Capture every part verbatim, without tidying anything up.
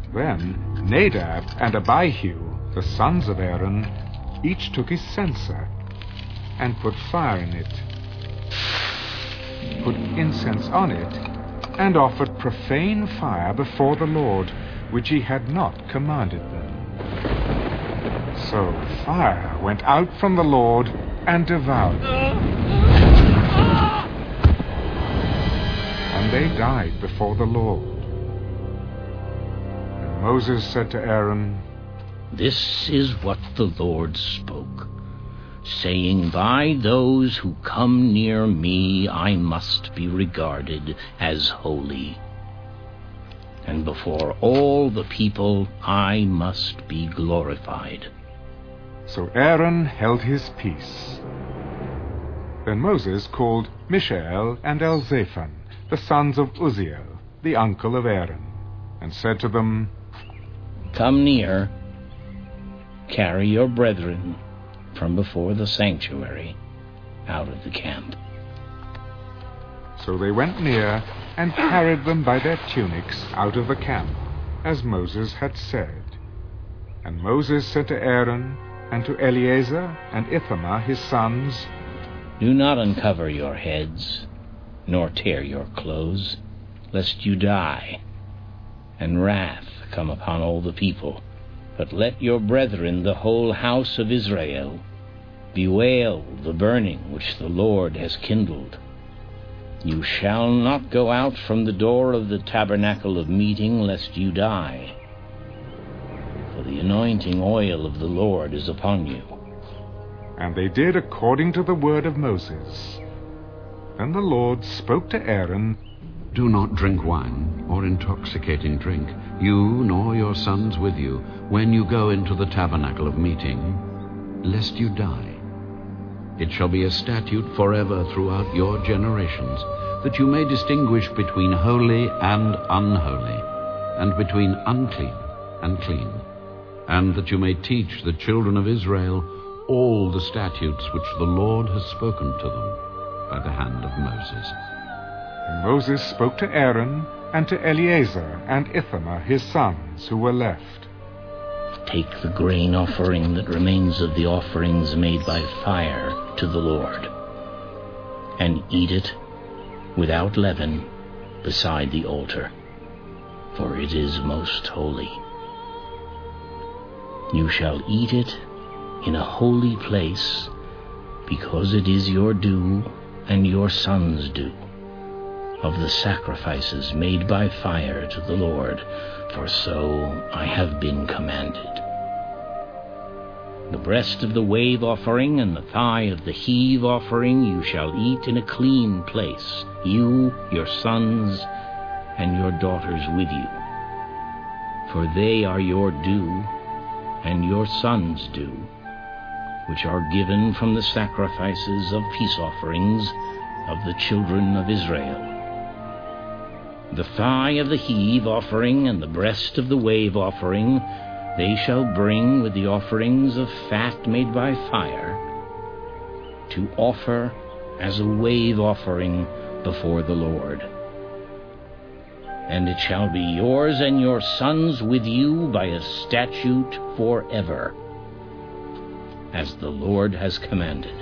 Then Nadab and Abihu, the sons of Aaron, each took his censer and put fire in it, put incense on it, and offered profane fire before the Lord, which he had not commanded them. So fire went out from the Lord and devoured them. And they died before the Lord. And Moses said to Aaron, "This is what the Lord spoke, saying, by those who come near me I must be regarded as holy. And before all the people I must be glorified." So Aaron held his peace. Then Moses called Mishael and Elzaphan, the sons of Uzziel, the uncle of Aaron, and said to them, "Come near, carry your brethren from before the sanctuary out of the camp." So they went near and carried them by their tunics out of the camp, as Moses had said. And Moses said to Aaron and to Eleazar and Ithamar his sons, "Do not uncover your heads, nor tear your clothes, lest you die, and wrath come upon all the people. But let your brethren, the whole house of Israel, bewail the burning which the Lord has kindled. You shall not go out from the door of the tabernacle of meeting, lest you die. For the anointing oil of the Lord is upon you." And they did according to the word of Moses. Then the Lord spoke to Aaron, "Do not drink wine or intoxicating drink, you nor your sons with you, when you go into the tabernacle of meeting, lest you die. It shall be a statute forever throughout your generations, that you may distinguish between holy and unholy, and between unclean and clean, and that you may teach the children of Israel all the statutes which the Lord has spoken to them by the hand of Moses." And Moses spoke to Aaron and to Eleazar and Ithamar his sons who were left. "Take the grain offering that remains of the offerings made by fire to the Lord, and eat it without leaven beside the altar, for it is most holy. You shall eat it in a holy place, because it is your due and your sons' due of the sacrifices made by fire to the Lord, for so I have been commanded. The breast of the wave offering and the thigh of the heave offering you shall eat in a clean place, you, your sons, and your daughters with you. For they are your due and your sons' due, which are given from the sacrifices of peace offerings of the children of Israel. The thigh of the heave offering and the breast of the wave offering they shall bring with the offerings of fat made by fire, to offer as a wave offering before the Lord. And it shall be yours and your sons with you by a statute forever, as the Lord has commanded."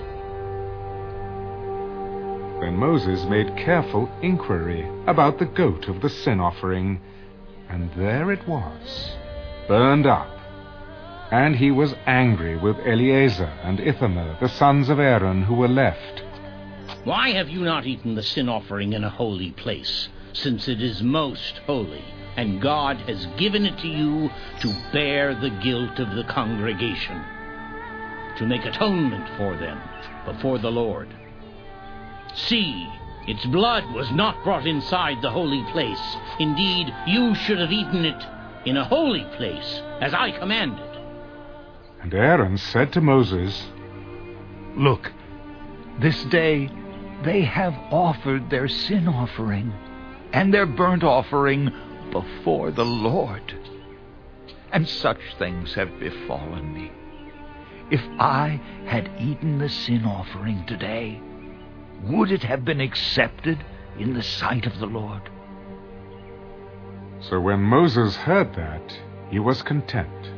Then Moses made careful inquiry about the goat of the sin offering, and there it was, burned up. And he was angry with Eleazar and Ithamar, the sons of Aaron, who were left. "Why have you not eaten the sin offering in a holy place, since it is most holy, and God has given it to you to bear the guilt of the congregation, to make atonement for them before the Lord? See, its blood was not brought inside the holy place. Indeed, you should have eaten it in a holy place, as I commanded." And Aaron said to Moses, "Look, this day they have offered their sin offering and their burnt offering before the Lord, and such things have befallen me. If I had eaten the sin offering today, would it have been accepted in the sight of the Lord?" So when Moses heard that, he was content.